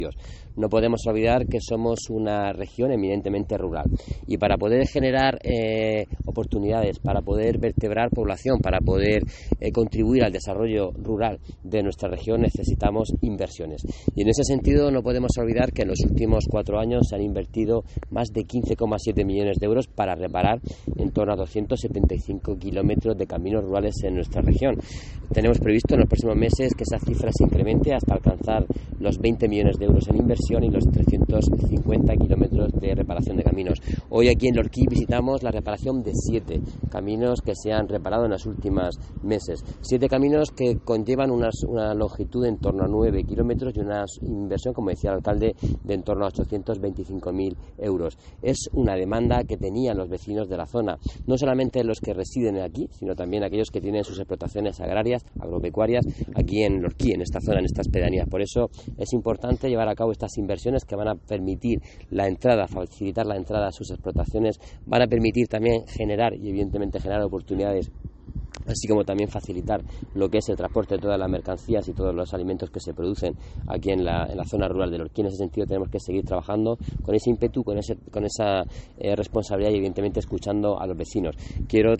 No podemos olvidar que somos una región eminentemente rural y para poder generar oportunidades, para poder vertebrar población, para poder contribuir al desarrollo rural de nuestra región necesitamos inversiones. Y en ese sentido no podemos olvidar que en los últimos 4 años se han invertido más de 15,7 millones de euros para reparar en torno a 275 kilómetros de caminos rurales en nuestra región. Tenemos previsto en los próximos meses que esa cifra se incremente hasta alcanzar los 20 millones de euros en inversión y los 350 kilómetros de reparación de caminos. Hoy aquí en Lorquí visitamos la reparación de 7 caminos que se han reparado en los últimos meses. 7 caminos que conllevan una longitud de en torno a 9 kilómetros y una inversión, como decía el alcalde, de en torno a 825.000 euros. Es una demanda que tenían los vecinos de la zona, no solamente los que residen aquí, sino también aquellos que tienen sus explotaciones agrarias, agropecuarias, aquí en Lorquí, en esta zona, en estas pedanías. Por eso es importante llevar a cabo estas inversiones que van a permitir la entrada, facilitar la entrada a sus explotaciones, van a permitir también generar y evidentemente generar oportunidades, así como también facilitar lo que es el transporte de todas las mercancías y todos los alimentos que se producen aquí en la zona rural de Lorquí. En ese sentido tenemos que seguir trabajando con ese ímpetu, con esa responsabilidad y evidentemente escuchando a los vecinos. Quiero